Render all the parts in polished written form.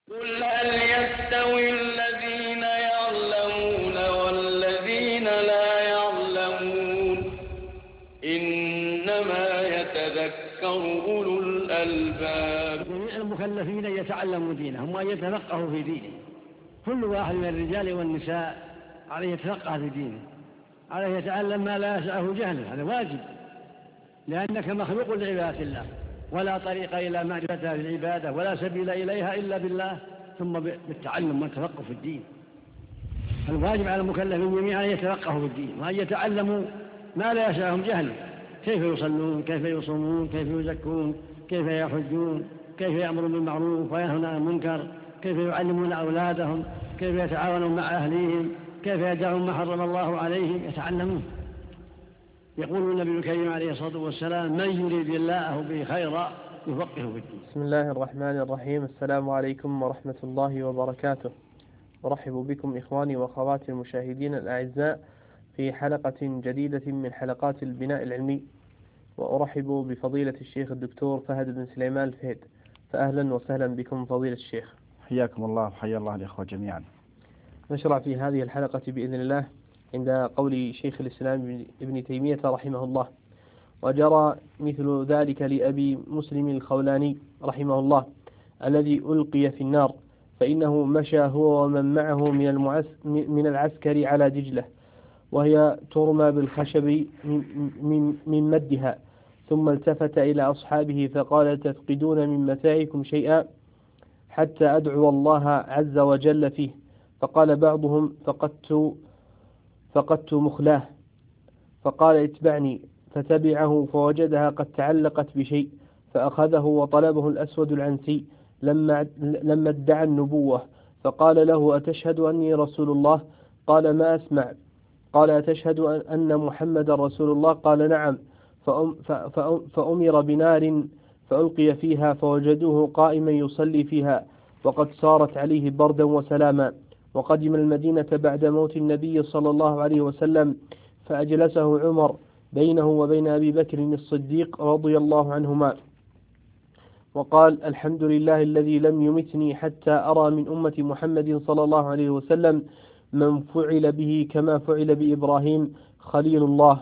قل هل يستوي الذين يعلمون والذين لا يعلمون إنما يتذكر أولو الألباب. جميع المكلفين يتعلموا دينهم وأن يتفقهوا في دينهم. كل واحد من الرجال والنساء عليه يتفقه في دينه، عليه يتعلم ما لا يسعه جهله، هذا واجب، لأنك مخلوق لعبادة الله، ولا طريق إلى معرفتها في العبادة ولا سبيل إليها إلا بالله، ثم بالتعلم والتفقه في الدين. الواجب على المكلفين جميعا أن يتفقهوا في الدين وأن يتعلموا ما لا يسعهم جهله، كيف يصلون، كيف يصومون، كيف يزكون، كيف يحجون، كيف يأمرون بالمعروف وينهون عن المنكر، كيف يعلمون أولادهم، كيف يتعاونون مع أهليهم، كيف يدعون ما حرم الله عليهم، يتعلمون. يقول النبي الكريم عليه الصلاة والسلام: من يريد الله به خيرا يفقهه في الدين. بسم الله الرحمن الرحيم. السلام عليكم ورحمة الله وبركاته. أرحب بكم إخواني وأخواتي المشاهدين الأعزاء في حلقة جديدة من حلقات البناء العلمي، وأرحب بفضيلة الشيخ الدكتور فهد بن سليمان الفهد، فأهلا وسهلا بكم فضيلة الشيخ. حياكم الله وحيا الله الإخوة جميعا. نشرع في هذه الحلقة بإذن الله عند قول شيخ الإسلام ابن تيمية رحمه الله: وجرى مثل ذلك لأبي مسلم الخولاني رحمه الله الذي ألقي في النار، فإنه مشى هو ومن معه من العسكر على دجلة، وهي ترمى بالخشب من مدها، ثم التفت إلى أصحابه فقال: تفقدون من متاعكم شيئا حتى أدعو الله عز وجل فيه؟ فقال بعضهم: فقدت مخلاه. فقال: اتبعني. فتبعه فوجدها قد تعلقت بشيء، فأخذه وطلبه الأسود العنسي لما ادعى النبوة، فقال له: أتشهد أني رسول الله؟ قال: ما أسمع. قال: أتشهد أن محمد رسول الله؟ قال: نعم. فأمر بنار فألقي فيها، فوجدوه قائما يصلي فيها، وقد صارت عليه بردا وسلاما. وقدم المدينة بعد موت النبي صلى الله عليه وسلم، فأجلسه عمر بينه وبين أبي بكر الصديق رضي الله عنهما، وقال: الحمد لله الذي لم يمتني حتى أرى من أمة محمد صلى الله عليه وسلم من فعل به كما فعل بإبراهيم خليل الله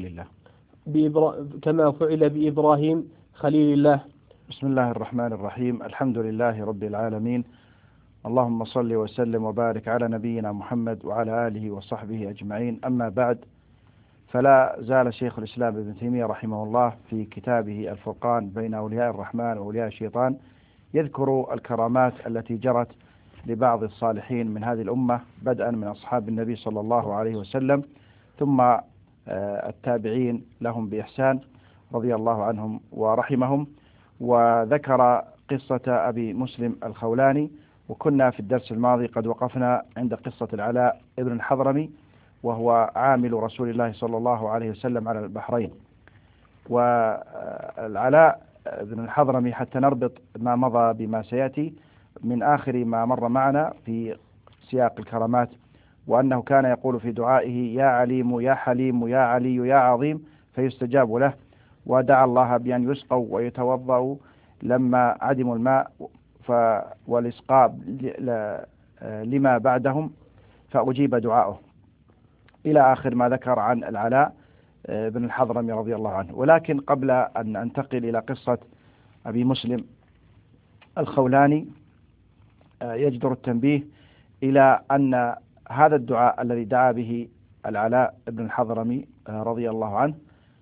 كما فعل بإبراهيم خليل الله. بسم الله الرحمن الرحيم. الحمد لله رب العالمين، اللهم صل وسلم وبارك على نبينا محمد وعلى آله وصحبه أجمعين. أما بعد، فلا زال شيخ الإسلام ابن تيمية رحمه الله في كتابه الفرقان بين أولياء الرحمن وأولياء الشيطان يذكر الكرامات التي جرت لبعض الصالحين من هذه الأمة، بدءا من أصحاب النبي صلى الله عليه وسلم، ثم التابعين لهم بإحسان رضي الله عنهم ورحمهم. وذكر قصة أبي مسلم الخولاني، وكنا في الدرس الماضي قد وقفنا عند قصة العلاء ابن الحضرمي، وهو عامل رسول الله صلى الله عليه وسلم على البحرين. والعلاء بن الحضرمي، حتى نربط ما مضى بما سيأتي من آخر ما مر معنا في سياق الكرامات، وأنه كان يقول في دعائه: يا عليم يا حليم يا علي يا عظيم، فيستجاب له. ودعا الله بأن يسقوا ويتوضأوا لما عدموا الماء والإسقاء لما بعدهم، فأجيب دعاؤه، إلى آخر ما ذكر عن العلاء بن الحضرمي رضي الله عنه. ولكن قبل أن أنتقل إلى قصة أبي مسلم الخولاني، يجدر التنبيه إلى أن هذا الدعاء الذي دعا به العلاء بن الحضرمي رضي الله عنه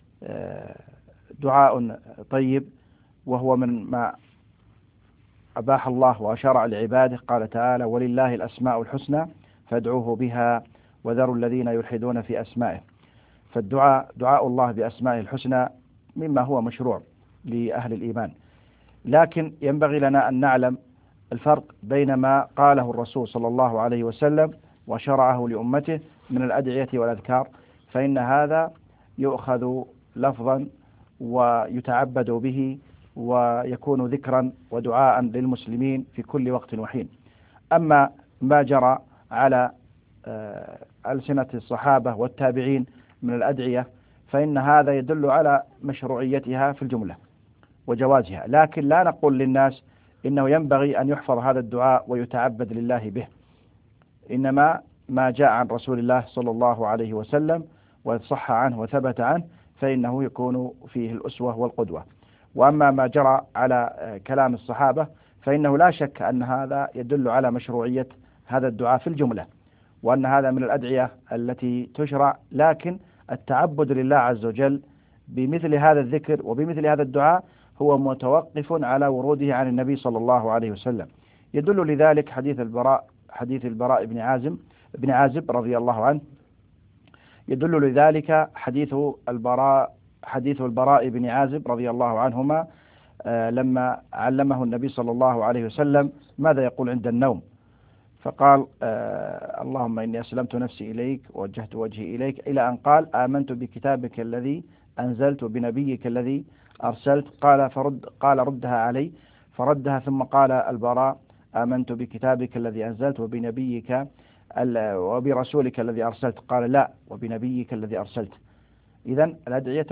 دعاء طيب، وهو من ما أباح الله وأشرع لعباده. قال تعالى: ولله الأسماء الحسنى فادعوه بها وذروا الذين يلحدون في أسمائه. فالدعاء دعاء الله بأسمائه الحسنى مما هو مشروع لأهل الإيمان، لكن ينبغي لنا أن نعلم الفرق بين ما قاله الرسول صلى الله عليه وسلم وشرعه لأمته من الأدعية والأذكار، فإن هذا يؤخذ لفظا ويتعبد به ويكون ذكرا ودعاء للمسلمين في كل وقت وحين. أما ما جرى على ألسنة الصحابة والتابعين من الأدعية فإن هذا يدل على مشروعيتها في الجملة وجوازها، لكن لا نقول للناس إنه ينبغي أن يحفظ هذا الدعاء ويتعبد لله به. إنما ما جاء عن رسول الله صلى الله عليه وسلم وصح عنه وثبت عنه فإنه يكون فيه الأسوة والقدوة. وأما ما جرى على كلام الصحابة فإنه لا شك أن هذا يدل على مشروعية هذا الدعاء في الجملة، وأن هذا من الأدعية التي تشرع، لكن التعبد لله عز وجل بمثل هذا الذكر وبمثل هذا الدعاء هو متوقف على وروده عن النبي صلى الله عليه وسلم. يدل لذلك حديث البراء بن عازب رضي الله عنه، يدل لذلك حديث البراء بن عازب رضي الله عنهما لما علمه النبي صلى الله عليه وسلم ماذا يقول عند النوم، فقال اللهم إني أسلمت نفسي إليك ووجهت وجهي إليك، إلى أن قال آمنت بكتابك الذي أنزلت وبنبيك الذي أرسلت، قال ردها علي، فردها، ثم قال البراء آمنت بكتابك الذي أنزلت وبنبيك وبرسولك الذي أرسلت، قال لا وبنبيك الذي أرسلت. إذن الأدعية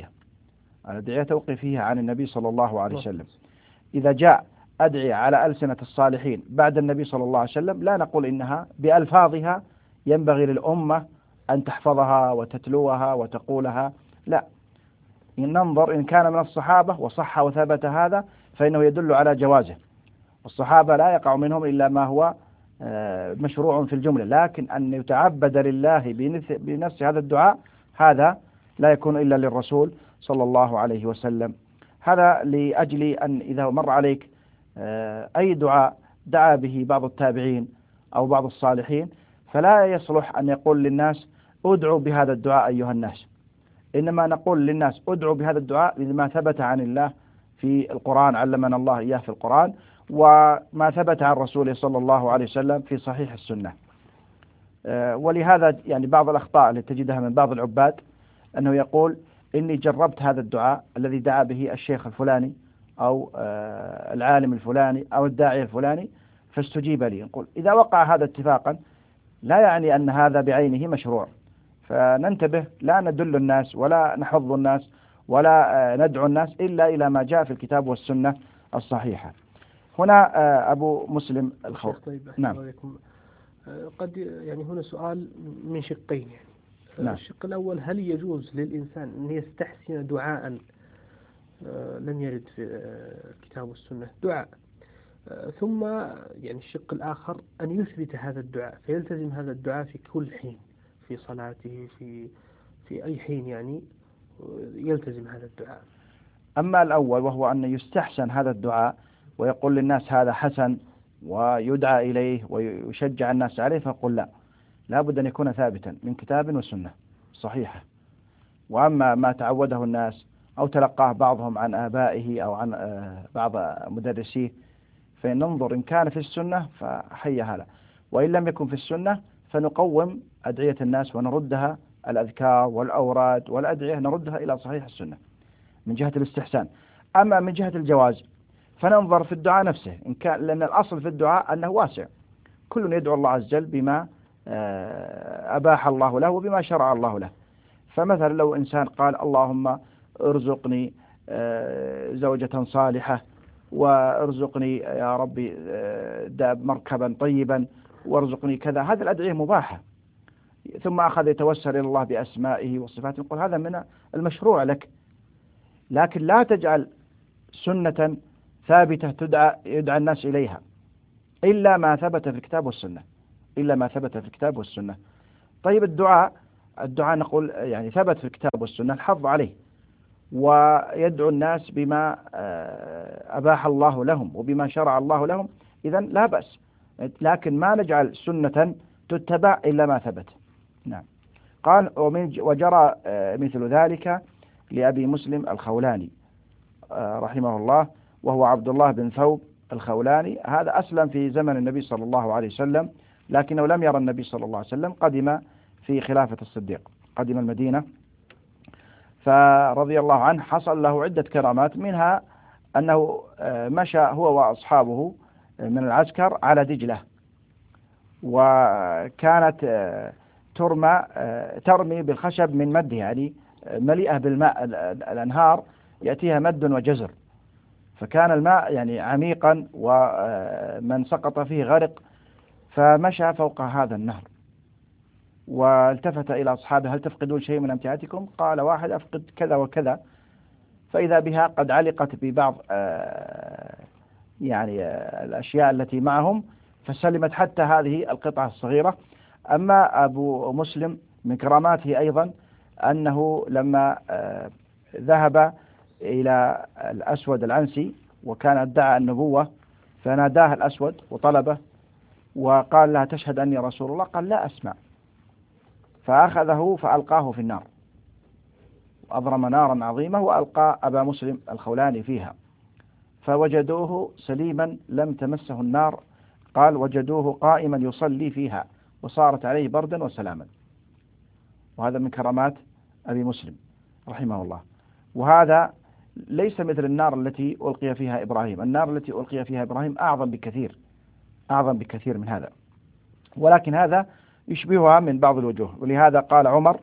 توقيفية عن النبي صلى الله عليه وسلم. إذا جاء أدعية على ألسنة الصالحين بعد النبي صلى الله عليه وسلم لا نقول إنها بألفاظها ينبغي للأمة أن تحفظها وتتلوها وتقولها، لا، إن ننظر إن كان من الصحابة وصح وثبت هذا فإنه يدل على جوازه. الصحابة لا يقع منهم إلا ما هو مشروع في الجملة، لكن أن يتعبد لله بنفس هذا الدعاء هذا لا يكون إلا للرسول صلى الله عليه وسلم. هذا لأجل أن إذا مر عليك أي دعاء دعا به بعض التابعين أو بعض الصالحين فلا يصلح أن يقول للناس ادعوا بهذا الدعاء أيها الناس، إنما نقول للناس ادعوا بهذا الدعاء لما ثبت عن الله في القرآن، علمنا الله إياه في القرآن، وما ثبت عن رسوله صلى الله عليه وسلم في صحيح السنة. ولهذا يعني بعض الأخطاء التي تجدها من بعض العباد أنه يقول إني جربت هذا الدعاء الذي دعا به الشيخ الفلاني أو العالم الفلاني أو الداعية الفلاني فاستجيب لي. نقول إذا وقع هذا اتفاقا لا يعني أن هذا بعينه مشروع، فننتبه، لا ندل الناس ولا نحض الناس ولا ندعو الناس إلا إلى ما جاء في الكتاب والسنة الصحيحة. هنا أبو مسلم الخوف. طيب نعم. قد يعني هنا سؤال من شقين يعني. نعم. الشق الأول، هل يجوز للإنسان أن يستحسن دعاء لم يرد في الكتاب والسنة دعاء، ثم يعني الشق الآخر أن يثبت هذا الدعاء فيلتزم هذا الدعاء في كل حين في صلاته في أي حين يعني يلتزم هذا الدعاء؟ أما الأول وهو أن يستحسن هذا الدعاء ويقول للناس هذا حسن ويدعى إليه ويشجع الناس عليه، فقل لا بد أن يكون ثابتا من كتاب وسنة صحيحة. وأما ما تعوده الناس أو تلقاه بعضهم عن آبائه أو عن بعض مدرسيه فننظر إن كان في السنة فحي هذا، وإن لم يكن في السنة فنقوم أدعية الناس ونردها، الأذكار والأوراد والأدعية نردها إلى صحيح السنة من جهة الاستحسان. أما من جهة الجواز فننظر في الدعاء نفسه إن كان، لأن الأصل في الدعاء أنه واسع، كل يدعو الله عز وجل بما أباح الله له وبما شرع الله له. فمثلا لو إنسان قال اللهم ارزقني زوجة صالحة وارزقني يا ربي داب مركبا طيبا وارزقني كذا، هذه الأدعية مباحة، ثم أخذ يتوسل إلى الله بأسمائه وصفاته، نقول هذا من المشروع لك، لكن لا تجعل سنة ثابتة يدعى الناس إليها إلا ما ثبت في الكتاب والسنة. طيب الدعاء نقول يعني ثبت في الكتاب والسنة الحظ عليه، ويدعو الناس بما أباح الله لهم وبما شرع الله لهم، إذن لا بأس، لكن ما نجعل سنة تتبع إلا ما ثبت. نعم. قال وجرى مثل ذلك لأبي مسلم الخولاني رحمه الله، وهو عبد الله بن ثوب الخولاني. هذا أسلم في زمن النبي صلى الله عليه وسلم، لكنه لم يرى النبي صلى الله عليه وسلم، قدم في خلافة الصديق، قدم المدينة، فرضي الله عنه حصل له عدة كرامات، منها أنه مشى هو وأصحابه من العسكر على دجلة، وكانت ترمي بالخشب من مده، يعني مليئة بالماء، الأنهار يأتيها مد وجزر، فكان الماء يعني عميقا ومن سقط فيه غرق، فمشى فوق هذا النهر والتفت إلى أصحابه: هل تفقدون شيء من أمتعتكم؟ قال واحد: أفقد كذا وكذا. فإذا بها قد علقت ببعض الأشياء التي معهم، فسلمت حتى هذه القطعة الصغيرة. أما أبو مسلم من كراماته أيضا أنه لما ذهب إلى الأسود العنسي وكان ادعى النبوة، فناداه الأسود وطلبه وقال له: تشهد أني رسول الله؟ قال: لا أسمع. فأخذه فألقاه في النار، وأضرم نارا عظيمة وألقى أبا مسلم الخولاني فيها، فوجدوه سليما لم تمسه النار. قال: وجدوه قائما يصلي فيها وصارت عليه بردا وسلاما. وهذا من كرامات أبي مسلم رحمه الله. وهذا ليس مثل النار التي ألقي فيها إبراهيم. النار التي ألقي فيها إبراهيم أعظم بكثير من هذا، ولكن هذا يشبهها من بعض الوجوه. ولهذا قال عمر: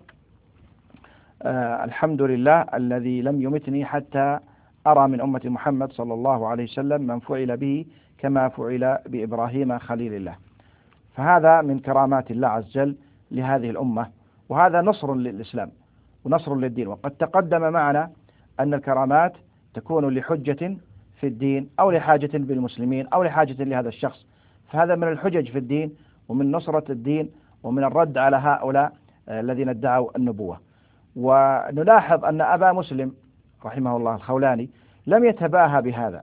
الحمد لله الذي لم يمتني حتى أرى من أمة محمد صلى الله عليه وسلم من فعل به كما فعل بإبراهيم خليل الله. فهذا من كرامات الله عز وجل لهذه الأمة، وهذا نصر للإسلام ونصر للدين. وقد تقدم معنا أن الكرامات تكون لحجة في الدين أو لحاجة بالمسلمين أو لحاجة لهذا الشخص، فهذا من الحجج في الدين ومن نصرة الدين ومن الرد على هؤلاء الذين ادعوا النبوة. ونلاحظ أن أبا مسلم رحمه الله الخولاني لم يتباهى بهذا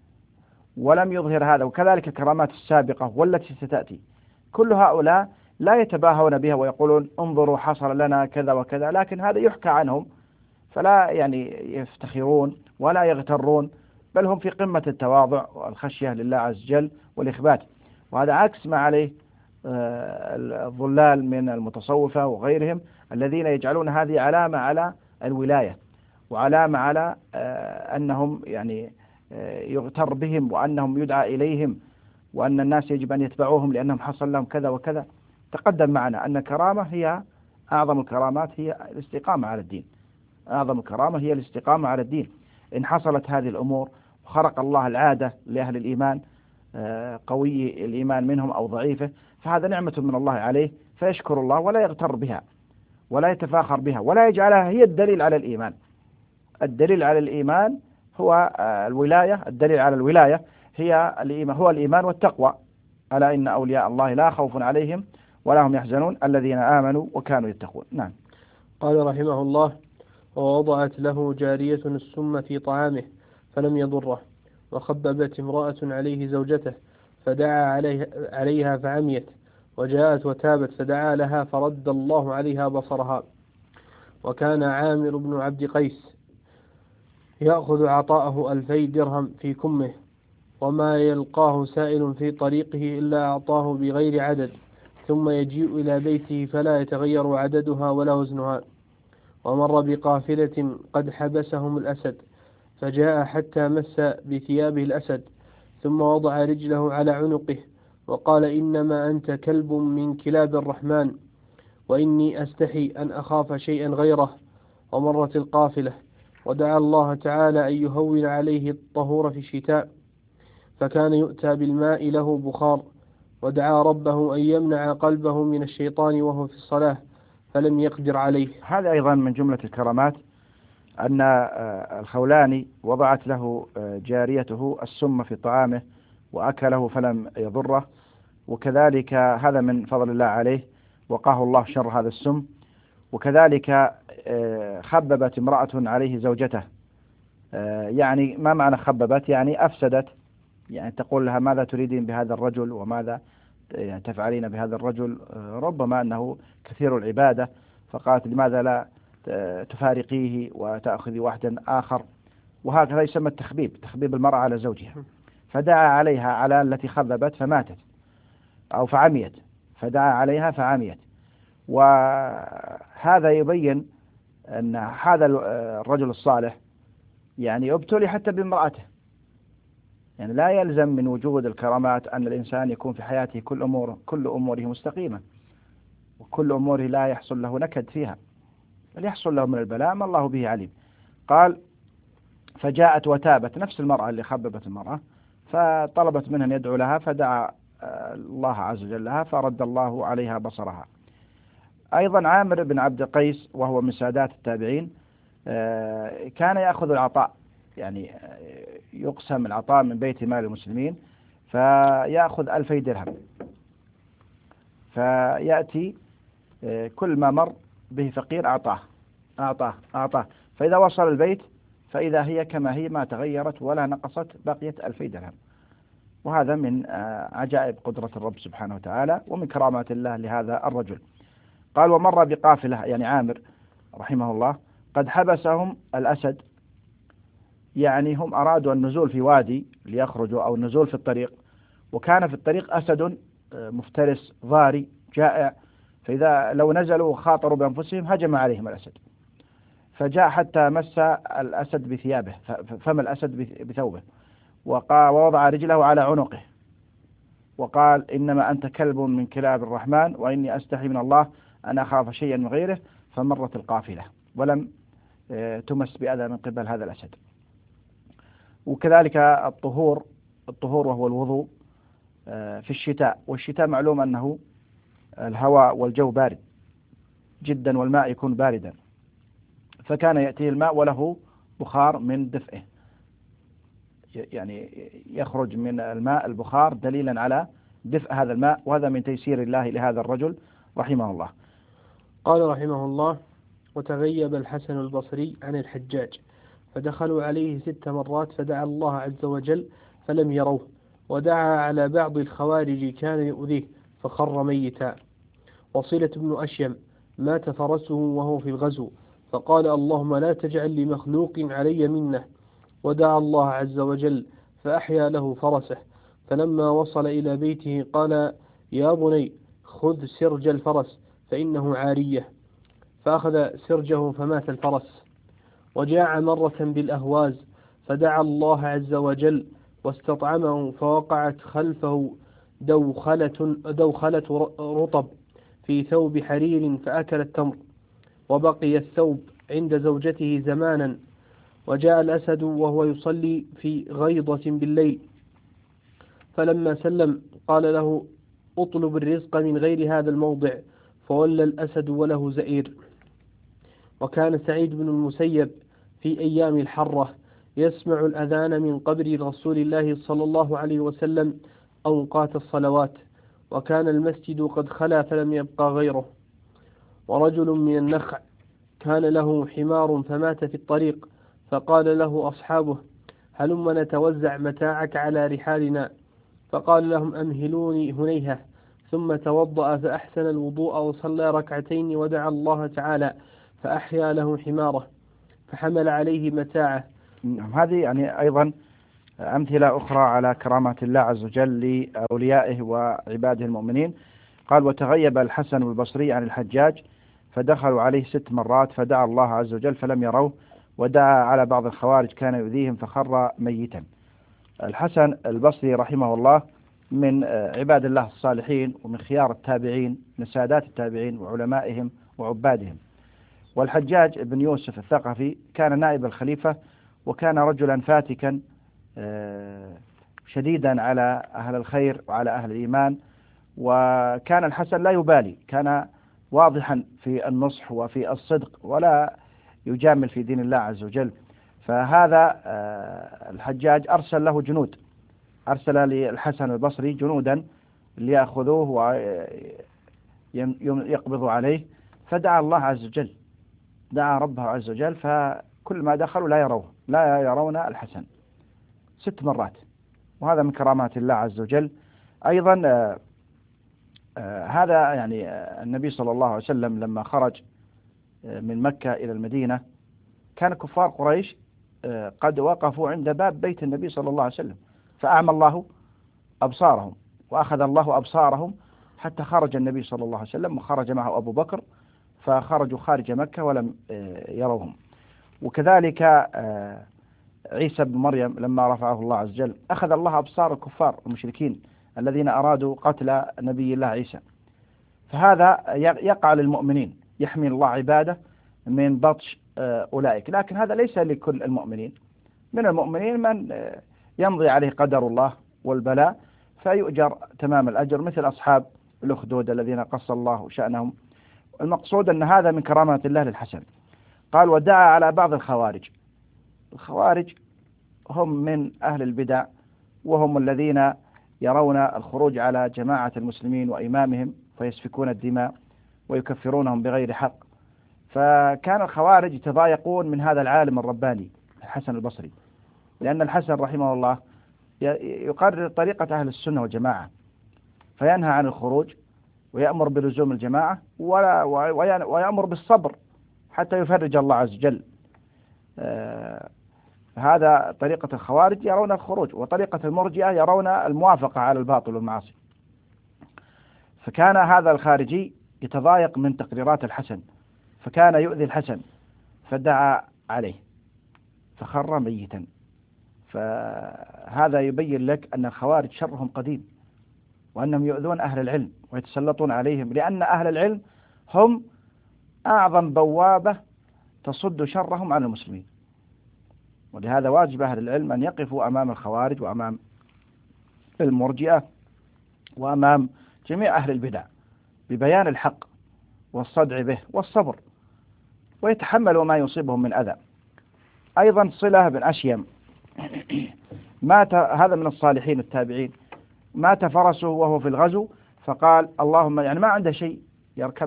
ولم يظهر هذا، وكذلك الكرامات السابقة والتي ستأتي، كل هؤلاء لا يتباهون بها ويقولون: انظروا حصل لنا كذا وكذا، لكن هذا يحكى عنهم، فلا يفتخرون ولا يغترون، بل هم في قمة التواضع والخشية لله عز وجل والإخبات. وهذا عكس ما عليه الضلال من المتصوفة وغيرهم الذين يجعلون هذه علامة على الولاية وعلامة على أنهم يغتر بهم وأنهم يدعى إليهم وأن الناس يجب أن يتبعوهم لأنهم حصل لهم كذا وكذا. تقدم معنا أن الكرامة هي أعظم الكرامات، هي الاستقامة على الدين. أعظم الكرامة هي الاستقامة على الدين. إن حصلت هذه الأمور وخرق الله العادة لأهل الإيمان، قوي الإيمان منهم أو ضعيفه، فهذا نعمة من الله عليه، فيشكر الله ولا يغتر بها ولا يتفاخر بها ولا يجعلها هي الدليل على الإيمان. الدليل على الإيمان هو الولاية، الدليل على الولاية هو الإيمان والتقوى. ألا إن أولياء الله لا خوف عليهم ولا هم يحزنون الذين آمنوا وكانوا يتقون. نعم. قال رحمه الله: ووضعت له جارية السم في طعامه فلم يضره، وخببت امرأة عليه زوجته فدعا عليها فعميت، وجاءت وتابت فدعا لها فرد الله عليها بصرها. وكان عامر بن عبد قيس يأخذ عطاءه 2000 درهم في كمه، وما يلقاه سائل في طريقه إلا أعطاه بغير عدد، ثم يجيء إلى بيته فلا يتغير عددها ولا وزنها. ومر بقافلة قد حبسهم الأسد، فجاء حتى مس بثيابه الأسد، ثم وضع رجله على عنقه وقال: إنما أنت كلب من كلاب الرحمن، وإني أستحي أن أخاف شيئا غيره. ومرت القافلة، ودعا الله تعالى أن يهون عليه الطهور في الشتاء، فكان يؤتى بالماء له بخار، ودعا ربه أن يمنع قلبه من الشيطان وهو في الصلاة، فلم يقدر عليه. هذا أيضا من جملة الكرامات أن الخولاني وضعت له جاريته السم في طعامه وأكله فلم يضره، وكذلك هذا من فضل الله عليه، وقاه الله شر هذا السم. وكذلك خببت امرأة عليه زوجته. يعني ما معنى خببت؟ يعني أفسدت، يعني تقول لها: ماذا تريدين بهذا الرجل وماذا تفعلين بهذا الرجل؟ ربما أنه كثير العبادة، فقالت: لماذا لا تفارقيه وتأخذي واحدا آخر؟ وهكذا يسمى التخبيب، تخبيب المرأة على زوجها. فدعا عليها على التي خببت فماتت أو فعميت، فدعا عليها فعميت. وهذا يبين أن هذا الرجل الصالح ابتلي حتى بامرأته. لا يلزم من وجود الكرامات أن الإنسان يكون في حياته كل أموره مستقيمة، وكل أموره لا يحصل له نكد فيها، بل يحصل له من البلاء ما الله به عليم. قال: فجاءت وتابت، نفس المرأة اللي خببت المرأة، فطلبت منه أن يدعو لها، فدعا الله عز وجل لها فرد الله عليها بصرها. أيضا عامر بن عبد القيس وهو من سادات التابعين كان يأخذ العطاء، يعني يقسم العطاء من بيت مال المسلمين، فيأخذ 2000 درهم، فيأتي كل ما مر به فقير أعطاه، فإذا وصل البيت فإذا هي كما هي ما تغيرت ولا نقصت، بقيت 2000 درهم. وهذا من عجائب قدرة الرب سبحانه وتعالى ومن كرامات الله لهذا الرجل. قال ومر بقافلة، يعني عامر رحمه الله، قد حبسهم الأسد، يعني هم أرادوا النزول في وادي ليخرجوا أو النزول في الطريق، وكان في الطريق أسد مفترس ضاري جائع، فإذا لو نزلوا وخاطروا بأنفسهم هجم عليهم الأسد، فجاء حتى مس الأسد بثيابه، فم الأسد بثوبه، ووضع رجله على عنقه وقال إنما أنت كلب من كلاب الرحمن وإني أستحي من الله أن أخاف شيئا من غيره، فمرت القافلة ولم تمس بأذى من قبل هذا الأسد. وكذلك الطهور وهو الوضوء في الشتاء، والشتاء معلوم أنه الهواء والجو بارد جدا والماء يكون باردا، فكان يأتيه الماء وله بخار من دفئه، يعني يخرج من الماء البخار دليلا على دفء هذا الماء، وهذا من تيسير الله لهذا الرجل رحمه الله. قال رحمه الله وتغيب الحسن البصري عن الحجاج، فدخلوا عليه 6 مرات فدعا الله عز وجل فلم يروه، ودعا على بعض الخوارج كان يؤذيه فخر ميتا. وصلة بن أشيم مات فرسه وهو في الغزو، فقال اللهم لا تجعل لمخلوق علي منه، ودعا الله عز وجل فأحيا له فرسه، فلما وصل إلى بيته قال يا بني خذ سرج الفرس فإنه عارية، فأخذ سرجه فمات الفرس. وجاء مرة بالأهواز فدعا الله عز وجل واستطعمه، فوقعت خلفه دوخلة رطب في ثوب حرير فأكل التمر، وبقي الثوب عند زوجته زمانا. وجاء الأسد وهو يصلي في غيضة بالليل، فلما سلم قال له اطلب الرزق من غير هذا الموضع، فولى الأسد وله زئير. وكان سعيد بن المسيب في أيام الحرة يسمع الأذان من قبر رسول الله صلى الله عليه وسلم أوقات الصلوات، وكان المسجد قد خلا فلم يبقى غيره. ورجل من النخع كان له حمار فمات في الطريق، فقال له أصحابه هلم نتوزع متاعك على رحالنا، فقال لهم أمهلوني هنيهة، ثم توضأ فأحسن الوضوء وصلى ركعتين ودعا الله تعالى فأحيا له حماره فحمل عليه متاعه. هذه يعني أيضا أمثلة أخرى على كرامات الله عز وجل لأوليائه وعباده المؤمنين. قال وتغيب الحسن البصري عن الحجاج، فدخلوا عليه 6 مرات فدعا الله عز وجل فلم يروه، ودعا على بعض الخوارج كان يؤذيهم فخر ميتا. الحسن البصري رحمه الله من عباد الله الصالحين ومن خيار التابعين، من سادات التابعين وعلمائهم وعبادهم. والحجاج بن يوسف الثقفي كان نائب الخليفة، وكان رجلا فاتكا شديدا على أهل الخير وعلى أهل الإيمان، وكان الحسن لا يبالي، كان واضحا في النصح وفي الصدق ولا يجامل في دين الله عز وجل. فهذا الحجاج أرسل له جنود، أرسل للحسن البصري جنودا ليأخذوه ويقبضوا عليه، فدعا الله عز وجل، دعا ربه عز وجل، فكل ما دخلوا لا يرون الحسن 6 مرات، وهذا من كرامات الله عز وجل. أيضا هذا يعني النبي صلى الله عليه وسلم لما خرج من مكة إلى المدينة كان كفار قريش قد وقفوا عند باب بيت النبي صلى الله عليه وسلم، فأعمى الله أبصارهم وأخذ الله أبصارهم حتى خرج النبي صلى الله عليه وسلم، وخرج معه أبو بكر، فخرجوا خارج مكة ولم يروهم. وكذلك عيسى بن مريم لما رفعه الله عز وجل أخذ الله أبصار الكفار المشركين الذين أرادوا قتل نبي الله عيسى. فهذا يقع للمؤمنين، يحمي الله عباده من بطش أولئك، لكن هذا ليس لكل المؤمنين، من المؤمنين من يمضي عليه قدر الله والبلاء فيؤجر تمام الأجر، مثل أصحاب الأخدود الذين قص الله شأنهم. المقصود أن هذا من كرامات الله للحسن. قال ودعا على بعض الخوارج. الخوارج هم من أهل البدع، وهم الذين يرون الخروج على جماعة المسلمين وإمامهم فيسفكون الدماء ويكفرونهم بغير حق. فكان الخوارج يتضايقون من هذا العالم الرباني الحسن البصري، لأن الحسن رحمه الله يقرر طريقة أهل السنة والجماعة، فينهى عن الخروج ويأمر بلزوم الجماعة ويأمر بالصبر حتى يفرج الله عز وجل. هذا طريقة الخوارج، يرون الخروج، وطريقة المرجئة يرون الموافقة على الباطل والمعاصي. فكان هذا الخارجي يتضايق من تقريرات الحسن، فكان يؤذي الحسن، فدعا عليه فخر ميتا. فهذا يبين لك أن الخوارج شرهم قديم، وأنهم يؤذون أهل العلم ويتسلطون عليهم، لأن أهل العلم هم أعظم بوابة تصد شرهم عن المسلمين. ولهذا واجب أهل العلم أن يقفوا أمام الخوارج وأمام المرجئة وأمام جميع أهل البدع ببيان الحق والصدع به والصبر، ويتحملوا ما يصيبهم من أذى. أيضا صلة بن أشيم مات، هذا من الصالحين التابعين، مات فرسه وهو في الغزو، فقال اللهم، يعني ما عنده شيء يركب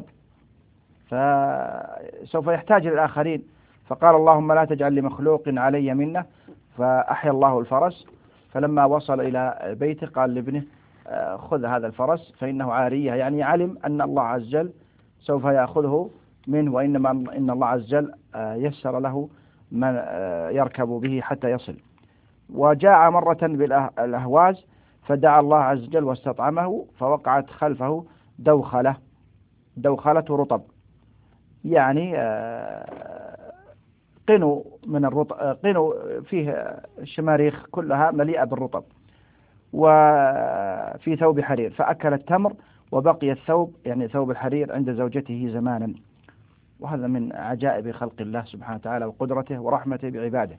فسوف يحتاج للآخرين، فقال اللهم لا تجعل لمخلوق علي منه، فأحيا الله الفرس. فلما وصل إلى بيته قال لابنه خذ هذا الفرس فإنه عارية، يعني علم أن الله عز وجل سوف يأخذه منه، وإنما إن الله عز وجل يسر له من يركب به حتى يصل. وجاء مرة بالأهواز فدعا الله عز وجل واستطعمه، فوقعت خلفه دوخلة رطب، يعني قنو من الرطب، قنو فيه الشماريخ كلها مليئة بالرطب، وفي ثوب حرير، فأكل التمر وبقي الثوب، يعني ثوب الحرير، عند زوجته زمانا. وهذا من عجائب خلق الله سبحانه وتعالى وقدرته ورحمته بعباده.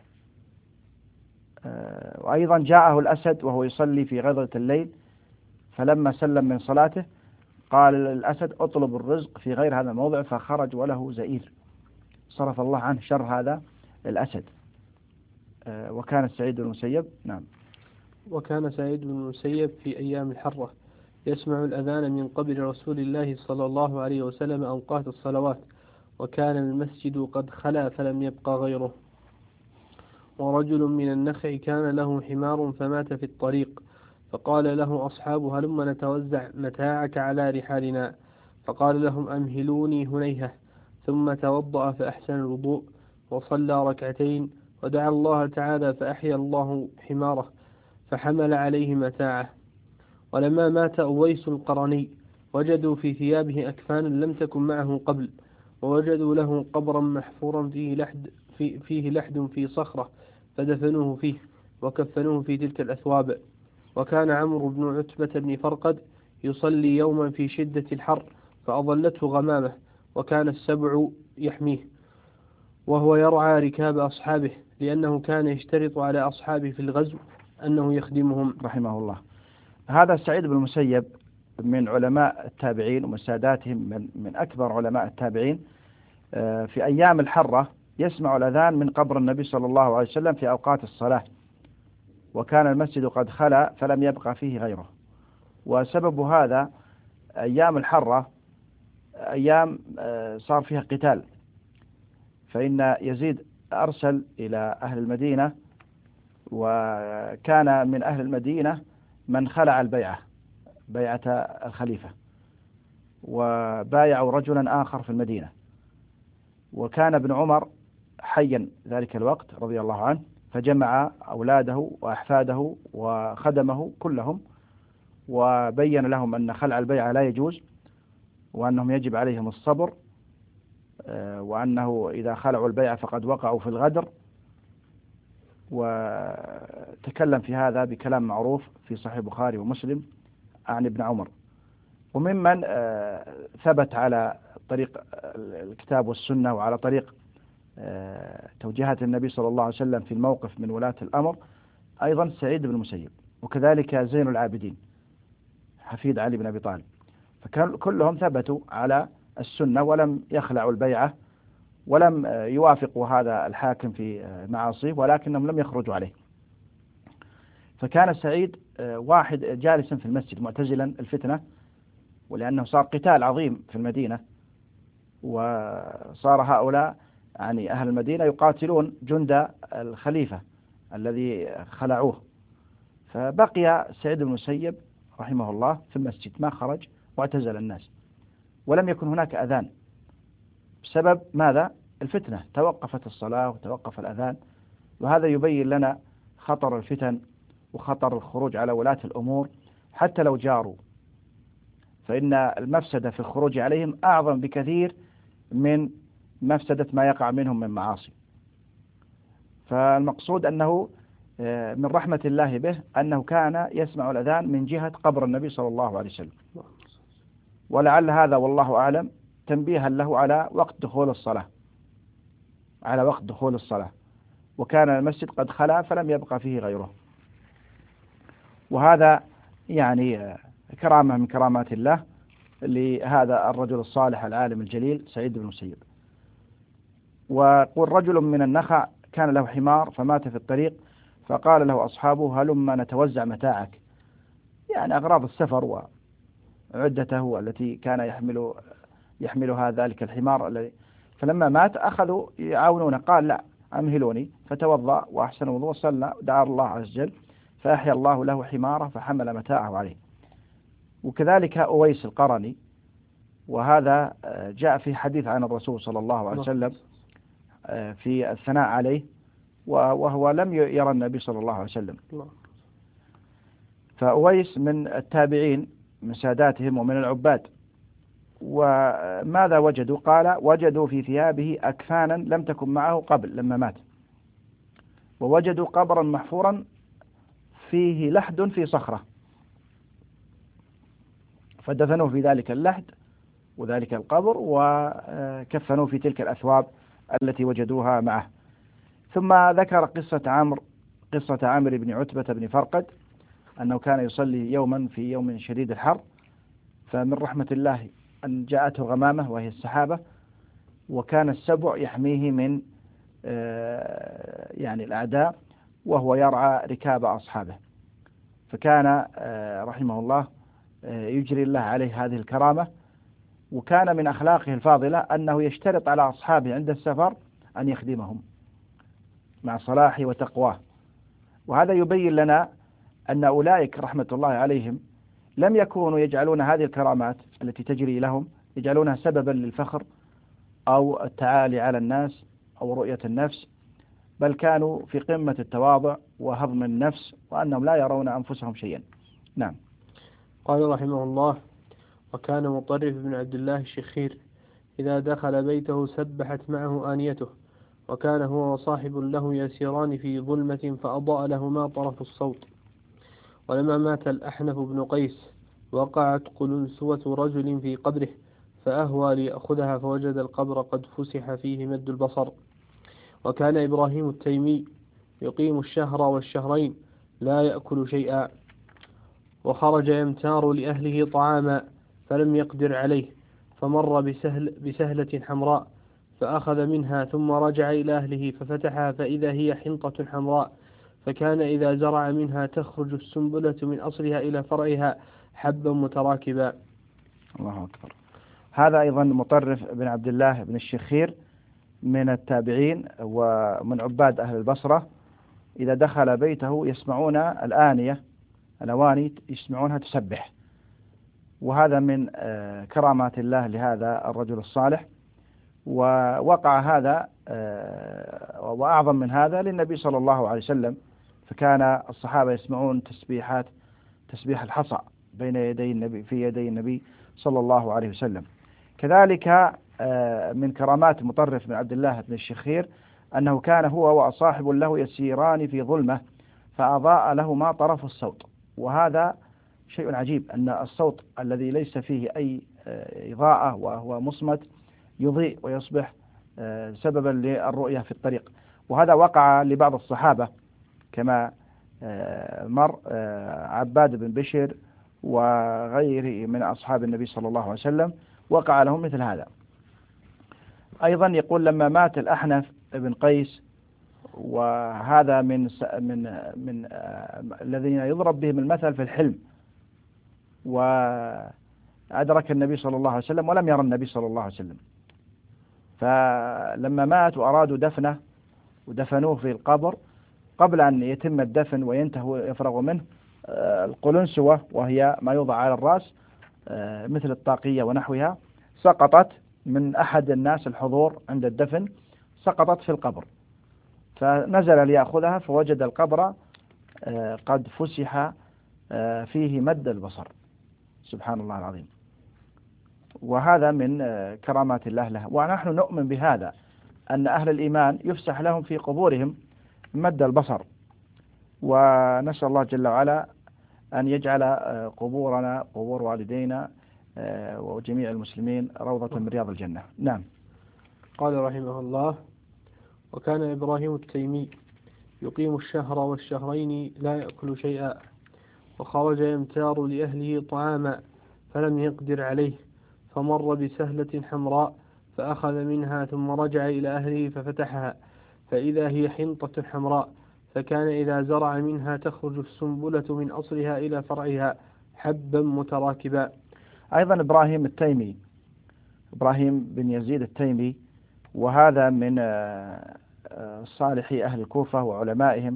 وأيضا جاءه الأسد وهو يصلي في غضة الليل، فلما سلم من صلاته قال الأسد اطلب الرزق في غير هذا الموضع، فخرج وله زئير، صرف الله عنه شر هذا الأسد. وكان سعيد بن المسيب. نعم. وكان سعيد بن المسيب في أيام الحرة يسمع الأذان من قبل رسول الله صلى الله عليه وسلم أوقات الصلوات، وكان المسجد قد خلا فلم يبقى غيره. ورجل من النخع كان له حمار فمات في الطريق، فقال له أصحابه هلم نتوزع متاعك على رحالنا، فقال لهم أمهلوني هنيهة، ثم توضأ فأحسن الوضوء وصلى ركعتين ودعا الله تعالى فأحيا الله حماره فحمل عليه متاعه. ولما مات أويس القرني وجدوا في ثيابه أكفانا لم تكن معه قبل، ووجدوا له قبرا محفورا فيه لحد في صخرة، فدفنوه فيه وكفنوه في تلك الأثواب. وكان عمرو بن عتبة بن فرقد يصلي يوما في شدة الحر فأضلته غمامة، وكان السبع يحميه، وهو يرعى ركاب أصحابه، لأنه كان يشترط على أصحابه في الغزو أنه يخدمهم رحمه الله. هذا سعيد بن المسيب من علماء التابعين ومن ساداتهم، من أكبر علماء التابعين. في أيام الحرة يسمع الأذان من قبر النبي صلى الله عليه وسلم في أوقات الصلاة، وكان المسجد قد خلا فلم يبقى فيه غيره. وسبب هذا أيام الحرة أيام صار فيها قتال، فإن يزيد أرسل إلى أهل المدينة، وكان من أهل المدينة من خلع بيعة الخليفة، وبايعوا رجلا آخر في المدينة. وكان ابن عمر حيا ذلك الوقت رضي الله عنه، فجمع أولاده وأحفاده وخدمه كلهم، وبين لهم أن خلع البيعة لا يجوز، وأنهم يجب عليهم الصبر، وأنه إذا خلعوا البيعة فقد وقعوا في الغدر. وتكلم في هذا بكلام معروف في صحيح البخاري ومسلم عن ابن عمر. وممن ثبت على طريق الكتاب والسنة وعلى طريق توجيهات النبي صلى الله عليه وسلم في الموقف من ولاة الأمر أيضا سعيد بن المسيب، وكذلك زين العابدين حفيد علي بن أبي طالب، فكان كلهم ثبتوا على السنة ولم يخلعوا البيعة ولم يوافقوا هذا الحاكم في معاصيه، ولكنهم لم يخرجوا عليه. فكان سعيد واحد جالسا في المسجد معتزلا الفتنة، ولأنه صار قتال عظيم في المدينة، وصار هؤلاء يعني أهل المدينة يقاتلون جند الخليفة الذي خلعوه، فبقي سعيد بن المسيب رحمه الله في المسجد ما خرج واعتزل الناس، ولم يكن هناك أذان بسبب ماذا؟ الفتنة، توقفت الصلاة وتوقف الأذان، وهذا يبين لنا خطر الفتن وخطر الخروج على ولاة الأمور حتى لو جاروا، فإن المفسدة في الخروج عليهم أعظم بكثير من مفسدة ما يقع منهم من معاصي. فالمقصود أنه من رحمة الله به أنه كان يسمع الأذان من جهة قبر النبي صلى الله عليه وسلم، ولعل هذا والله أعلم تنبيها له على وقت دخول الصلاة، على وقت دخول الصلاة، وكان المسجد قد خلا فلم يبقى فيه غيره. وهذا يعني كرامة من كرامات الله لهذا الرجل الصالح العالم الجليل سعيد بن المسيب. وقل رجل من النخع كان له حمار فمات في الطريق، فقال له أصحابه هلما نتوزع متاعك، يعني أغراض السفر وعدته التي كان يحملها ذلك الحمار الذي، فلما مات أخذوا يعاونونه، قال لا أمهلوني، فتوضأ وأحسن وضوء وصلى ودعا الله عز وجل فأحيا الله له حماره فحمل متاعه عليه. وكذلك أويس القرني، وهذا جاء في حديث عن الرسول صلى الله عليه وسلم في الثناء عليه، وهو لم يرى النبي صلى الله عليه وسلم. فأويس من التابعين من ساداتهم ومن العباد. وماذا وجدوا؟ قال وجدوا في ثيابه أكفانا لم تكن معه قبل لما مات، ووجدوا قبرا محفورا فيه لحد في صخرة، فدفنوه في ذلك اللحد وذلك القبر وكفنوه في تلك الأثواب التي وجدوها معه. ثم ذكر قصة عامر بن عتبة بن فرقد أنه كان يصلي يوما في يوم شديد الحر، فمن رحمة الله أن جاءته غمامة وهي السحابة، وكان السبع يحميه من يعني الأعداء وهو يرعى ركاب أصحابه، فكان رحمه الله يجري الله عليه هذه الكرامة. وكان من أخلاقه الفاضلة أنه يشترط على أصحابه عند السفر أن يخدمهم مع صلاحه وتقواه. وهذا يبين لنا أن أولئك رحمة الله عليهم لم يكونوا يجعلون هذه الكرامات التي تجري لهم يجعلونها سببا للفخر أو التعالي على الناس أو رؤية النفس، بل كانوا في قمة التواضع وهضم النفس، وأنهم لا يرون أنفسهم شيئا. نعم. قال رحمه الله: وكان مطرف بن عبد الله الشخير إذا دخل بيته سبحت معه آنيته، وكان هو وصاحب له يسيران في ظلمة فأضاء لهما طرف الصوت. ولما مات الأحنف بن قيس وقعت قلنسوة رجل في قبره، فأهوى ليأخذها فوجد القبر قد فسح فيه مد البصر. وكان إبراهيم التيمي يقيم الشهر والشهرين لا يأكل شيئا، وخرج يمتار لأهله طعاما فلم يقدر عليه، فمر بسهلة حمراء فأخذ منها، ثم رجع إلى أهله ففتحها فإذا هي حنطة حمراء، فكان إذا زرع منها تخرج السنبلة من أصلها إلى فرعها حبا متراكبا. الله أكبر. هذا أيضا مطرف بن عبد الله بن الشخير من التابعين ومن عباد أهل البصرة، إذا دخل بيته يسمعون الأواني يسمعونها تسبح، وهذا من كرامات الله لهذا الرجل الصالح. ووقع هذا وأعظم من هذا للنبي صلى الله عليه وسلم، فكان الصحابة يسمعون تسبيح الحصى بين يدي النبي في يدي النبي صلى الله عليه وسلم. كذلك من كرامات مطرف بن عبد الله بن الشخير أنه كان هو وصاحب له يسيران في ظلمة فأضاء لهما طرف الصوت. وهذا شيء عجيب، أن الصوت الذي ليس فيه أي إضاءة وهو مصمت يضيء ويصبح سببا للرؤية في الطريق. وهذا وقع لبعض الصحابة كما مر عباد بن بشر وغيره من أصحاب النبي صلى الله عليه وسلم وقع لهم مثل هذا. أيضا يقول لما مات الأحنف بن قيس، وهذا من الذين يضرب بهم المثل في الحلم، وأدرك النبي صلى الله عليه وسلم ولم يرى النبي صلى الله عليه وسلم، فلما مات وأرادوا دفنه ودفنوه في القبر قبل أن يتم الدفن وينتهوا يفرغوا منه، القلنسوة وهي ما يوضع على الرأس مثل الطاقية ونحوها سقطت من أحد الناس الحضور عند الدفن، سقطت في القبر، فنزل ليأخذها فوجد القبر قد فسح فيه مد البصر، سبحان الله العظيم. وهذا من كرامات الله له، ونحن نؤمن بهذا أن أهل الإيمان يفسح لهم في قبورهم مد البصر، ونسأل الله جل وعلا أن يجعل قبورنا قبور والدينا وجميع المسلمين روضة من رياض الجنة. نعم. قال رحمه الله: وكان إبراهيم التيمي يقيم الشهر والشهرين لا يأكل شيئا، وخرج يمتار لأهله طعاما فلم يقدر عليه، فمر بسهلة حمراء فأخذ منها، ثم رجع إلى أهله ففتحها فإذا هي حنطة حمراء، فكان إذا زرع منها تخرج السنبلة من أصلها إلى فرعها حبا متراكبا. أيضا إبراهيم التيمي، إبراهيم بن يزيد التيمي، وهذا من صالحي أهل الكوفة وعلمائهم.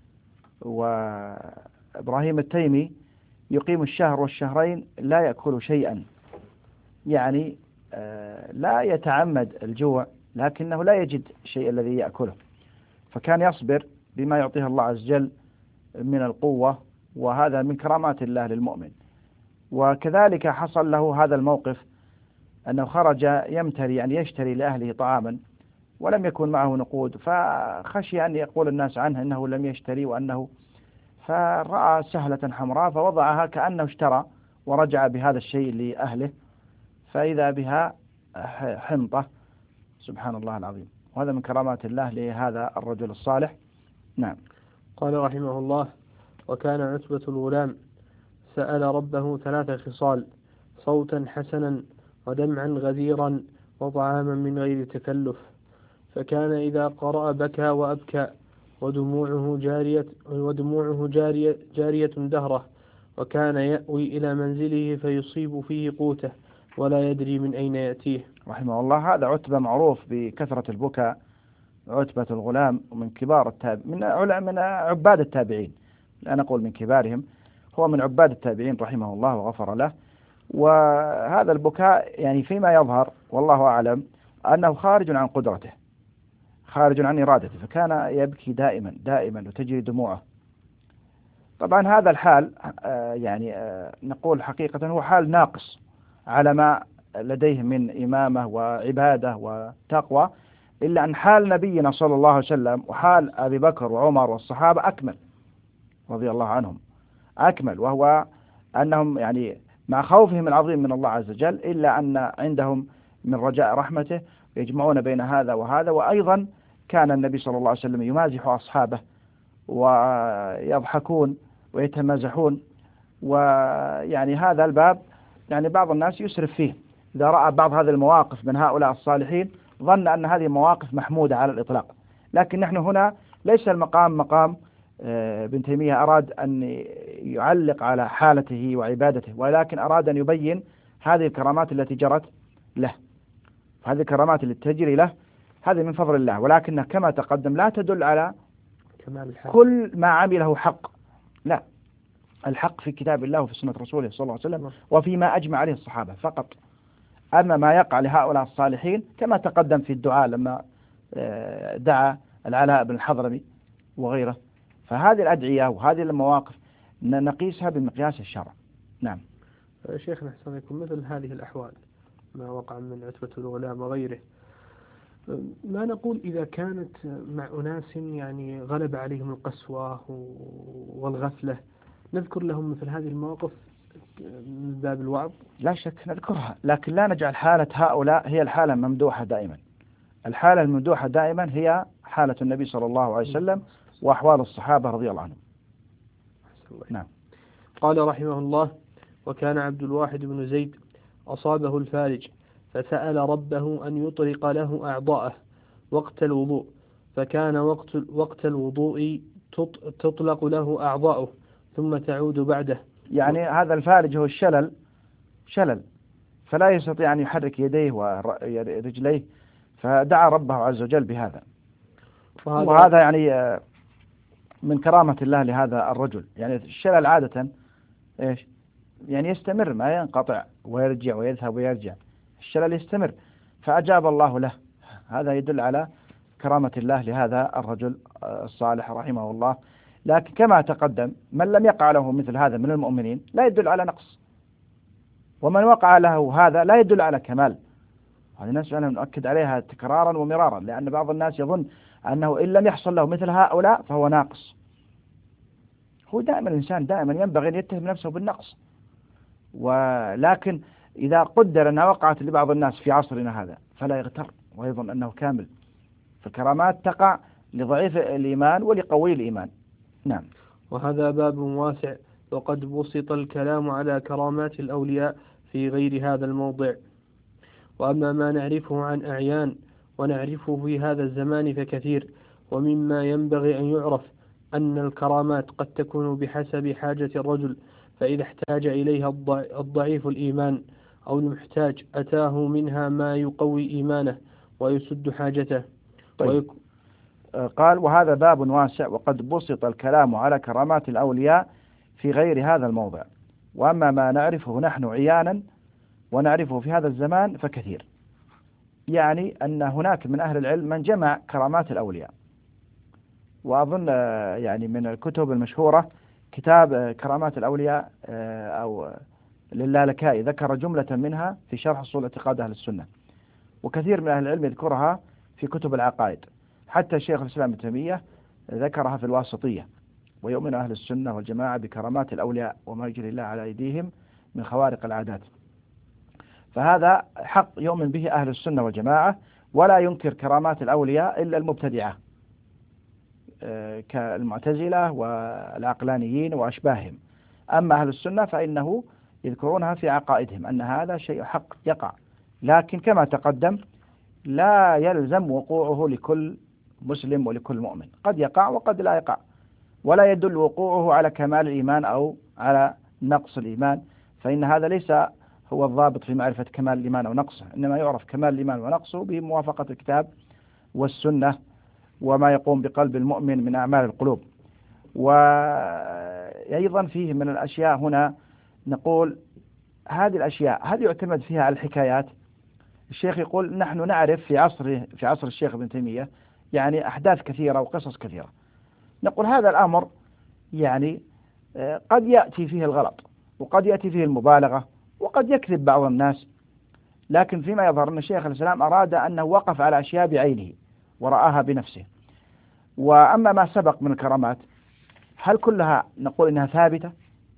وإبراهيم التيمي يقيم الشهر والشهرين لا يأكل شيئا، يعني لا يتعمد الجوع لكنه لا يجد الشيء الذي يأكله، فكان يصبر بما يعطيه الله عز وجل من القوة، وهذا من كرامات الله للمؤمن. وكذلك حصل له هذا الموقف أنه خرج يمتري أن يشتري لأهله طعاما ولم يكن معه نقود، فخشي أن يقول الناس عنه أنه لم يشتري وأنه، فرأى سهلة حمراء فوضعها كأنه اشترى ورجع بهذا الشيء لأهله، فإذا بها حنطة، سبحان الله العظيم. وهذا من كرامات الله لهذا الرجل الصالح. نعم. قال رحمه الله: وكان عتبة الغلام سأل ربه 3 خصال: صوتا حسنا، ودمعا غزيرا، وطعاما من غير تكلف. فكان إذا قرأ بكى وأبكى، ودموعه جارية دهره، وكان يأوي إلى منزله فيصيب فيه قوته ولا يدري من أين يأتيه. رحمه الله. هذا عتبة معروف بكثرة البكاء، عتبة الغلام، ومن كبار من عباد التابعين، لا نقول من كبارهم، هو من عباد التابعين رحمه الله وغفر له. وهذا البكاء يعني فيما يظهر والله أعلم أنه خارج عن قدرته، خارج عن إرادته، فكان يبكي دائما دائما وتجري دموعه. طبعا هذا الحال يعني نقول حقيقة هو حال ناقص على ما لديه من إمامة وعبادة وتقوى، إلا أن حال نبينا صلى الله عليه وسلم وحال أبي بكر وعمر والصحابة أكمل رضي الله عنهم، أكمل، وهو أنهم يعني مع خوفهم العظيم من الله عز وجل إلا أن عندهم من رجاء رحمته، يجمعون بين هذا وهذا. وأيضا كان النبي صلى الله عليه وسلم يمازح أصحابه ويضحكون ويتمازحون، ويعني هذا الباب يعني بعض الناس يسرف فيه، إذا رأى بعض هذه المواقف من هؤلاء الصالحين ظن أن هذه مواقف محمودة على الإطلاق. لكن نحن هنا ليس المقام مقام ابن تيمية أراد أن يعلق على حالته وعبادته، ولكن أراد أن يبين هذه الكرامات التي جرت له، هذه الكرامات التي تجري له هذه من فضل الله، ولكنها كما تقدم لا تدل على كل ما عمله حق، لا، الحق في كتاب الله وفي سنة رسوله صلى الله عليه وسلم وفيما أجمع عليه الصحابة فقط. أما ما يقع لهؤلاء الصالحين كما تقدم في الدعاء لما دعا العلاء بن الحضرمي وغيره، فهذه الأدعية وهذه المواقف نقيسها بمقياس الشرع. نعم. شيخنا أحسن لكم، مثل هذه الأحوال ما وقع من عتبة الغلام وغيره، ما نقول إذا كانت مع أناس يعني غلب عليهم القسوة والغفلة، نذكر لهم مثل هذه المواقف من باب الوعظ؟ لا شك نذكرها، لكن لا نجعل حالة هؤلاء هي الحالة الممدوحة دائما، الحالة الممدوحة دائما هي حالة النبي صلى الله عليه وسلم وأحوال الصحابة رضي الله عنهم. نعم. قال رحمه الله: وكان عبد الواحد بن زيد أصابه الفارج فسأل ربه أن يطرق له أعضاءه وقت الوضوء، فكان وقت الوضوء تطلق له أعضاؤه ثم تعود بعده. يعني هذا الفارج هو شلل، فلا يستطيع أن يحرك يديه ورجليه، فدعا ربه عز وجل بهذا. وهذا يعني من كرامة الله لهذا الرجل. يعني الشلل عادة إيش؟ يعني يستمر، ما ينقطع ويرجع ويذهب ويرجع، الشلل يستمر، فأجاب الله له. هذا يدل على كرامة الله لهذا الرجل الصالح رحمه الله. لكن كما تقدم، من لم يقع له مثل هذا من المؤمنين لا يدل على نقص، ومن وقع له هذا لا يدل على كمال. هذه مسألة نؤكد عليها تكرارا ومرارا، لأن بعض الناس يظن أنه إن لم يحصل له مثل هؤلاء فهو ناقص. هو دائما الإنسان دائما ينبغي أن يتهم نفسه بالنقص، ولكن إذا قدر أنها وقعت لبعض الناس في عصرنا هذا فلا يغتر ويظن أنه كامل. فالكرامات تقع لضعيف الإيمان ولقوي الإيمان. نعم. وهذا باب واسع، وقد بسط الكلام على كرامات الأولياء في غير هذا الموضع. وأما ما نعرفه عن أعيان ونعرفه في هذا الزمان فكثير. ومما ينبغي أن يعرف أن الكرامات قد تكون بحسب حاجة الرجل، فإذا احتاج إليها الضعيف الإيمان أو المحتاج أتاه منها ما يقوي إيمانه ويسد حاجته. طيب. قال: وهذا باب واسع، وقد بسط الكلام على كرامات الأولياء في غير هذا الموضع. وأما ما نعرفه نحن عيانا ونعرفه في هذا الزمان فكثير. يعني أن هناك من أهل العلم من جمع كرامات الأولياء، وأظن يعني من الكتب المشهورة كتاب كرامات الأولياء أو للالكائي ذكر جملة منها في شرح أصول اعتقاد أهل السنة، وكثير من أهل العلم يذكرها في كتب العقائد. حتى الشيخ الإسلام ابن تيمية ذكرها في الواسطية. ويؤمن أهل السنة والجماعة بكرامات الأولياء وما يجري الله على أيديهم من خوارق العادات. فهذا حق يؤمن به أهل السنة والجماعة، ولا ينكر كرامات الأولياء إلا المبتدعة كالمعتزلة والعقلانيين وأشباههم. أما أهل السنة فإنه يذكرونها في عقائدهم أن هذا شيء حق يقع، لكن كما تقدم لا يلزم وقوعه لكل مسلم ولكل مؤمن، قد يقع وقد لا يقع، ولا يدل وقوعه على كمال الإيمان أو على نقص الإيمان، فإن هذا ليس هو الضابط في معرفة كمال الإيمان أو نقصه. إنما يعرف كمال الإيمان ونقصه بموافقة الكتاب والسنة وما يقوم بقلب المؤمن من أعمال القلوب. وأيضا فيه من الأشياء هنا نقول هذه الأشياء هل يعتمد فيها على الحكايات؟ الشيخ يقول نحن نعرف في عصر الشيخ ابن تيمية يعني أحداث كثيرة وقصص كثيرة. نقول هذا الأمر يعني قد يأتي فيه الغلط، وقد يأتي فيه المبالغة، وقد يكذب بعض الناس، لكن فيما يظهر أن الشيخ الإسلام أراد أنه وقف على أشياء بعينه ورآها بنفسه. وأما ما سبق من الكرامات هل كلها نقول إنها ثابتة؟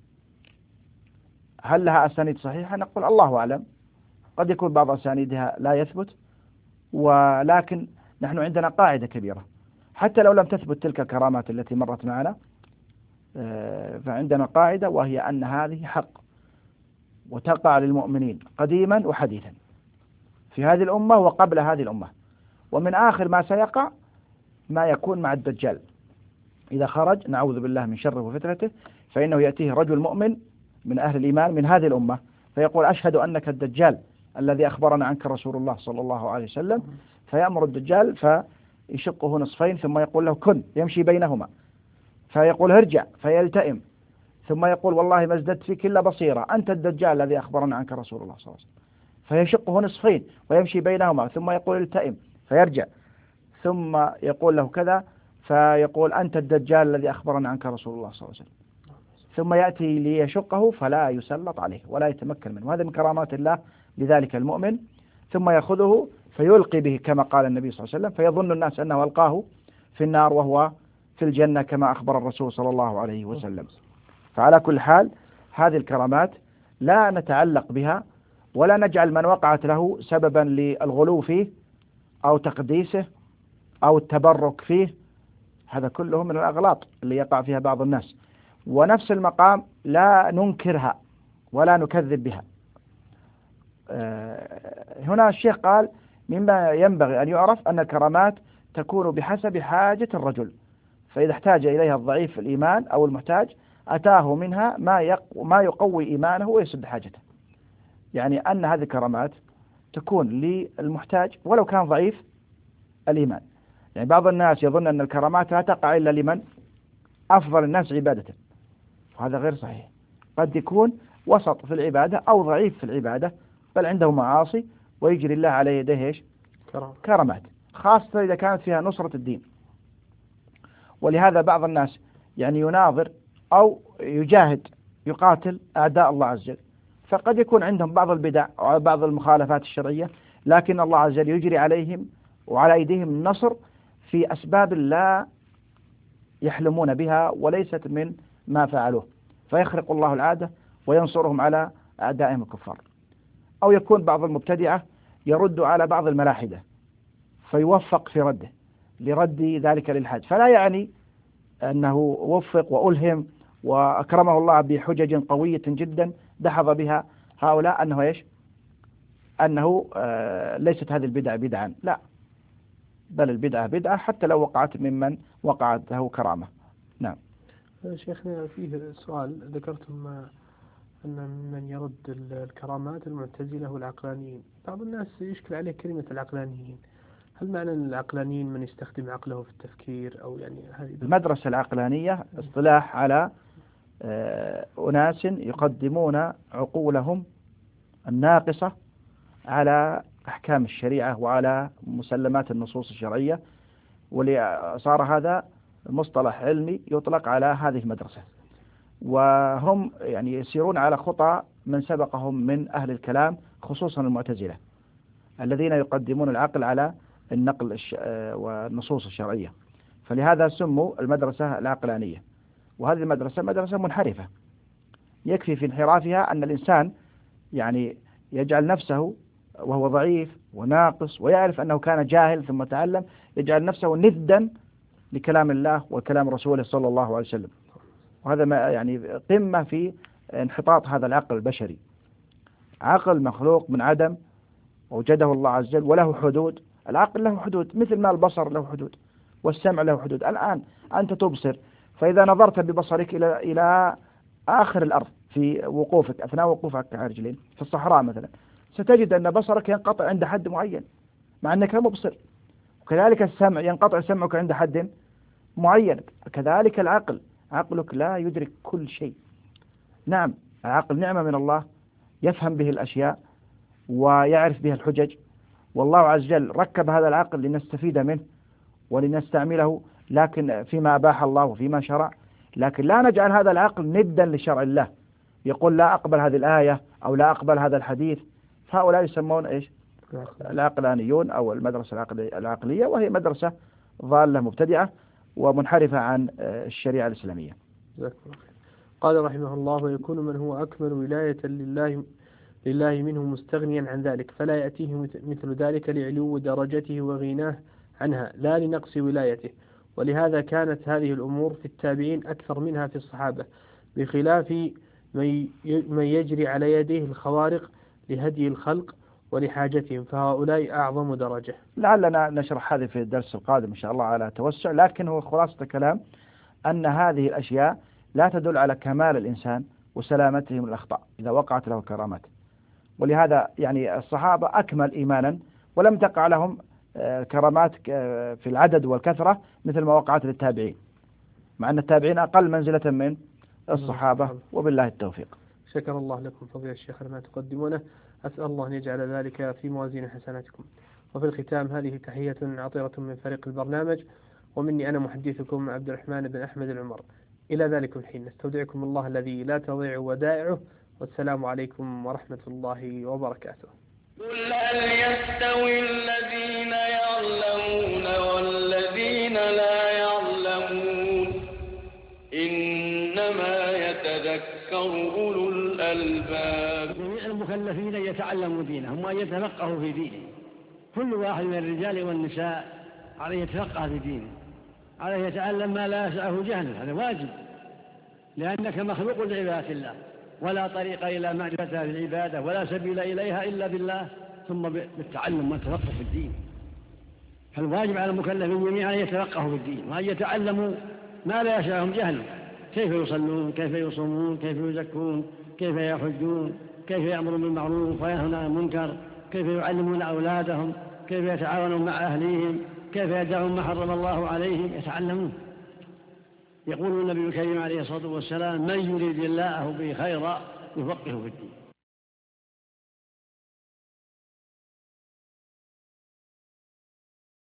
هل لها أسانيد صحيحة؟ نقول الله أعلم، قد يكون بعض أسانيدها لا يثبت، ولكن نحن عندنا قاعدة كبيرة حتى لو لم تثبت تلك الكرامات التي مرت معنا، فعندنا قاعدة وهي أن هذه حق وتقع للمؤمنين قديما وحديثا في هذه الأمة وقبل هذه الأمة. ومن آخر ما سيقع ما يكون مع الدجال إذا خرج، نعوذ بالله من شره وفتنته، فإنه يأتيه رجل مؤمن من أهل الإيمان من هذه الأمة فيقول أشهد أنك الدجال الذي أخبرنا عنك رسول الله صلى الله عليه وسلم، فيأمر الدجال فيشقه نصفين ثم يقول له كن، يمشي بينهما، فيقول ارجع فيلتئم، ثم يقول والله ما ازددت فيك إلا بصيرة، أنت الدجال الذي أخبرنا عنك رسول الله صلى الله عليه وسلم، فيشقه نصفين ويمشي بينهما، ثم يقول التئم فيرجع، ثم يقول له كذا، فيقول أنت الدجال الذي أخبرنا عنك رسول الله صلى الله عليه وسلم، ثم يأتي ليشقه فلا يسلط عليه ولا يتمكن منه. وهذا من كرامات الله لذلك المؤمن، ثم يأخذه فيلقي به كما قال النبي صلى الله عليه وسلم، فيظن الناس أنه ألقاه في النار وهو في الجنة كما أخبر الرسول صلى الله عليه وسلم. فعلى كل حال هذه الكرامات لا نتعلق بها ولا نجعل من وقعت له سببا للغلو فيه أو تقديسه أو التبرك فيه، هذا كله من الأغلاط اللي يقع فيها بعض الناس. ونفس المقام لا ننكرها ولا نكذب بها. هنا الشيخ قال مما ينبغي أن يعرف أن الكرامات تكون بحسب حاجة الرجل، فإذا احتاج إليها الضعيف في الإيمان أو المحتاج أتاه منها ما يقوي إيمانه ويسد حاجته. يعني أن هذه الكرامات تكون للمحتاج ولو كان ضعيف الإيمان. يعني بعض الناس يظن أن الكرامات لا تقع إلا لمن أفضل الناس عبادة، وهذا غير صحيح. قد يكون وسط في العبادة أو ضعيف في العبادة بل عنده معاصي ويجري الله على يديه إيش؟ كرامات، خاصة إذا كانت فيها نصرة الدين. ولهذا بعض الناس يعني يناظر أو يجاهد يقاتل أعداء الله عز وجل، فقد يكون عندهم بعض البدع أو بعض المخالفات الشرعية، لكن الله عز وجل يجري عليهم وعلى أيديهم النصر في أسباب لا يحلمون بها وليست من ما فعلوه، فيخرق الله العادة وينصرهم على أعدائهم الكفار. أو يكون بعض المبتدعة يرد على بعض الملاحدة فيوفق في رده لرد ذلك للحد، فلا يعني أنه وفق وألهم وأكرمه الله بحجج قوية جدا دحض بها هؤلاء أنه إيش؟ أنه ليست هذه البدعة بدعا، لا، بل البدعة بدعة حتى لو وقعت ممن وقعت له كرامة. نعم. شيخنا فيه سؤال، ذكرتم أن من يرد الكرامات المعتزلة والعقلانيين. بعض الناس يشكل عليه كلمة العقلانيين، هل معنى العقلانيين من يستخدم عقله في التفكير أو يعني هذه المدرسة العقلانية اصطلاح على أناس يقدمون عقولهم الناقصة على أحكام الشريعة وعلى مسلمات النصوص الشرعية، وصار هذا مصطلح علمي يطلق على هذه المدرسة. وهم يعني يسيرون على خطى من سبقهم من أهل الكلام، خصوصا المعتزلة الذين يقدمون العقل على النقل والنصوص الشرعية، فلهذا سموا المدرسة العقلانية. وهذه المدرسة مدرسة منحرفة، يكفي في انحرافها أن الإنسان يعني يجعل نفسه وهو ضعيف وناقص ويعرف أنه كان جاهل ثم تعلم، يجعل نفسه ندا لكلام الله وكلام رسوله صلى الله عليه وسلم. وهذا ما يعني قمة في انحطاط هذا العقل البشري. عقل مخلوق من عدم وجده الله عز وجل وله حدود. العقل له حدود مثل ما البصر له حدود والسمع له حدود. الآن أنت تبصر، فإذا نظرت ببصرك إلى آخر الأرض في وقوفك أثناء وقوفك على رجلين في الصحراء مثلا، ستجد أن بصرك ينقطع عند حد معين مع أنك مبصر. وكذلك السمع ينقطع سمعك عند حد معين. كذلك العقل، عقلك لا يدرك كل شيء. نعم، العقل نعمة من الله يفهم به الأشياء ويعرف بها الحجج، والله عز وجل ركب هذا العقل لنستفيد منه ولنستعمله لكن فيما أباح الله وفيما شرع، لكن لا نجعل هذا العقل ندا لشرع الله، يقول لا أقبل هذه الآية أو لا أقبل هذا الحديث. فهؤلاء يسمون إيش؟ العقلانيون أو المدرسة العقلية، وهي مدرسة ضالة مبتدعة ومنحرفة عن الشريعة الإسلامية. قال رحمه الله: ويكون من هو أكمل ولاية لله منه مستغنيا عن ذلك، فلا يأتيه مثل ذلك لعلو درجته وغناه عنها لا لنقص ولايته. ولهذا كانت هذه الأمور في التابعين أكثر منها في الصحابة، بخلاف من يجري على يديه الخوارق لهدي الخلق ولحاجتهم، فهؤلاء أعظم درجة. لعلنا نشرح هذه في الدرس القادم إن شاء الله على توسع، لكن هو خلاصة الكلام أن هذه الأشياء لا تدل على كمال الإنسان وسلامته من الأخطاء إذا وقعت له كرامات. ولهذا يعني الصحابة أكمل إيمانا ولم تقع لهم كرامات في العدد والكثرة مثل ما وقعت للتابعين، مع أن التابعين أقل منزلة من الصحابة. وبالله التوفيق. شكر الله لكم فضيلة الشيخ ما تقدمونه، أسأل الله أن يجعل ذلك في موازين حسناتكم. وفي الختام هذه تحية عطرة من فريق البرنامج، ومني أنا محدثكم عبد الرحمن بن أحمد العمر. إلى ذلك الحين نستودعكم الله الذي لا تضيع ودائعه، والسلام عليكم ورحمة الله وبركاته. قل هل يستوي الذين يعلمون والذين لا يعلمون إنما يتذكر أولو الألباب. جميع المكلفين يتعلموا دينهم ويتفقهوا في دينهم، كل واحد من الرجال والنساء عليه يتفقه في دينه، عليه يتعلم ما لا يسعه جهله، هذا واجب، لأنك مخلوق لعبادة الله، ولا طريق إلى معرفتها في العبادة ولا سبيل إليها إلا بالله، ثم بالتعلم والتفقه في الدين. فالواجب على المكلفين جميعا أن يتفقهوا في الدين وأن يتعلموا ما لا يسعهم جهله، كيف يصلون، كيف يصومون، كيف يزكون، كيف يحجون، كيف يأمرون بالمعروف وينهون عن المنكر، كيف يعلمون أولادهم، كيف يتعاونون مع أهليهم، كيف يدعون ما حرم الله عليهم، يتعلمون. يقول النبي الكريم عليه الصلاة والسلام: من يريد الله به خيرا يفقهه في الدين.